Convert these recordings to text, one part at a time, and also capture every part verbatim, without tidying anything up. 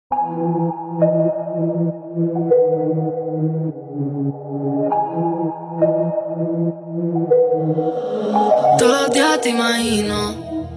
Todos los días te imagino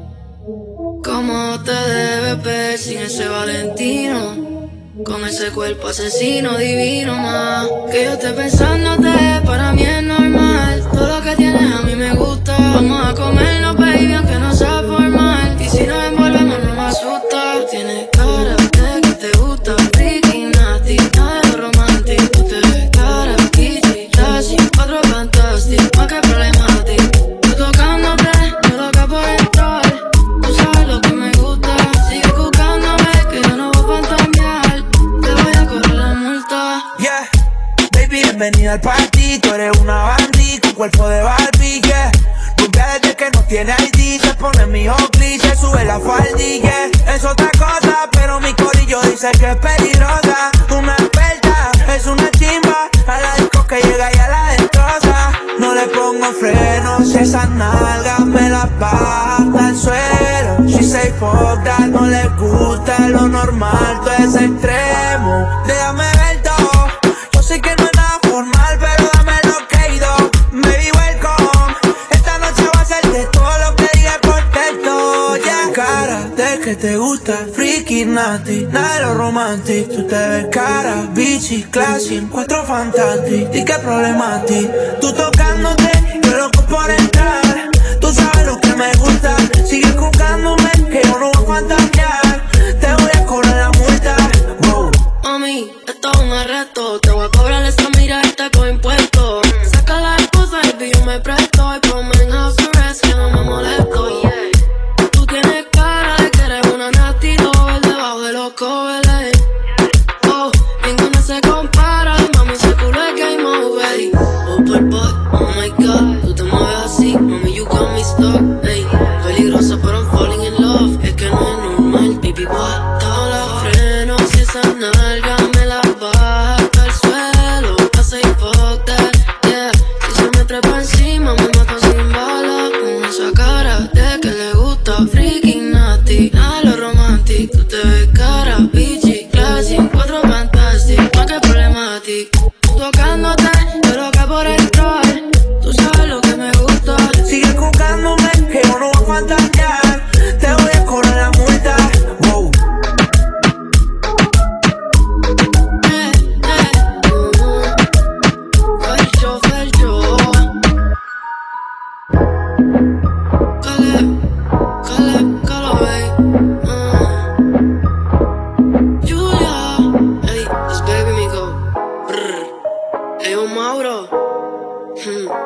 cómo te debes ver sin ese Valentino, con ese cuerpo asesino divino, más que yo esté pensándote, para mí es normal. Todo lo que tienes a mí me gusta. Vamos a comernos, baby, aunque no sea formal. Y si nos envolvemos no me asusta. Tú tienes cara de que te gusta, freaky, nasty, nada de romántico. Tú te ves cara, kitty, classy, otro fantástico, más que problemático. Tú tocándote, yo loca por entrar. Tú sabes lo que me gusta. Sigue buscándome, que yo no voy a fantamear. Te voy a correr la multa. Yeah, baby, bienvenida al party. Tú eres una bandí con cuerpo de Barbie, yeah. Rubia desde que no tiene I D. Se pone mi Oakley, se sube la faldilla, yeah. Es otra cosa, pero mi corillo dice que es peligrosa. Una experta, es una chimba. A la disco que llega y a la destroza. No le pongo frenos, si esas nalgas me las baja hasta el suelo. She say fuck that, no le gusta lo normal, todo es extremo. Déjame ver todo, yo sé que no es nada formal, pero dame lo que he ido. Baby, welcome, esta noche va a ser de todo lo que diga por texto, yeah. Cara de que te gusta, freaky, nasty, nada de lo romántico. Tú te ves cara, bichi, classy, encuentro fantástico. ¿Y qué problema a ti? Tú tocándote, yo loco por entrar. Tú sabes lo que me gusta. Sigue buscándome, que yo no voy a fantasear. Te voy a cobrar la multa. Wow. Mami, esto es un arresto. Te voy a cobrar esa mirada con impuestos. Saca la excusa, baby, yo me presto. Y ponme en house arrest, que no me molesto. Tú tienes cara de que eres una nasty lover debajo de los covers. Oh, ninguno se compara. Mami, ese culo es game over. Oh, boy, boy, oh my god. Tú te mueves así, mami, you got me stuck. Ey, peligrosa, pero I'm falling in love. Es que no es normal, baby, what? Todos los frenos y esa nalga me la baja hasta el suelo. I say fuck that, yeah. Si se me trepa encima, me mata sin bala. Con esa cara de que le gusta, freaky, nasty, nada de lo romántico. Tú te ves cara, bitchy, classy, cuatro fantástico, más que problemático. Tocándote, yo loca por entrar. Tú sabes lo que me gusta. Sigue buscándome, que yo no voy a fantasear. Te voy a cobrar la multa. Wow. Eh, eh, uh, Felcho, Felcho. Caleb, Caleb, Caleb, uh. Julia, hey, this baby me go. Brr. Hey, yo, Mauro. Hmm.